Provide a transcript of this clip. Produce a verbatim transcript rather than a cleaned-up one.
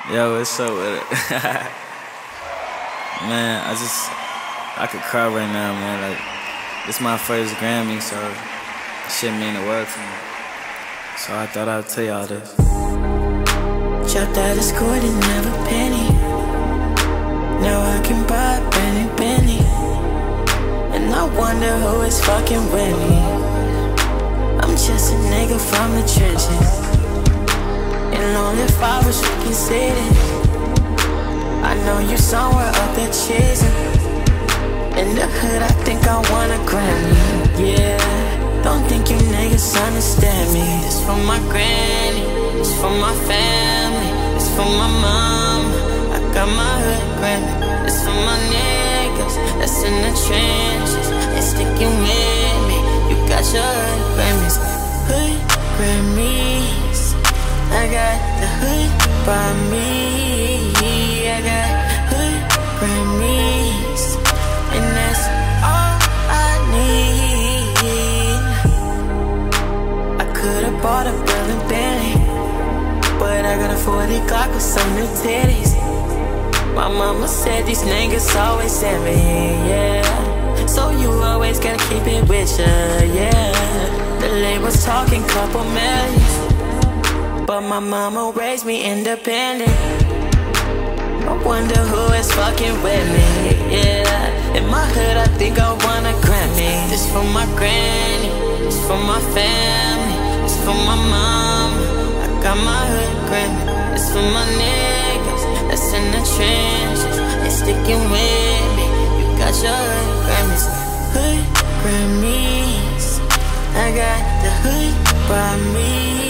Yo, what's up with it? Man, I just, I could cry right now, man. Like, this my first Grammy, so it shouldn't mean the world to me. So I thought I'd tell y'all this. Chopped out his cord and never penny. Now I can buy a Benny Benny. And I wonder who is fucking with me. I'm just a nigga from the trenches. And only if I was reconsidered. I know you somewhere up there chasing. In the hood, I think I want a Grammy. Yeah, don't think you niggas understand me. This for my granny, this for my family, this for my mom. I got my hood Grammy. This for my niggas that's in the trenches and sticking with me. You got your hood Grammys, hood Grammys. I got the hood by me. I got hood Grammys, and that's all I need. I could've bought a Berlin Bentley, but I got a forty Glock with some new titties. My mama said these niggas always at me, yeah. So you always gotta keep it with ya, yeah. The label's talking couple millions, but my mama raised me independent. I wonder who is fucking with me, yeah. In my hood, I think I want a Grammy. This for my granny, this for my family, this for my mom. I got my hood Grammy. This for my niggas that's in the trenches and sticking with me. You got your hood Grammys, hood Grammys. I got the hood by me.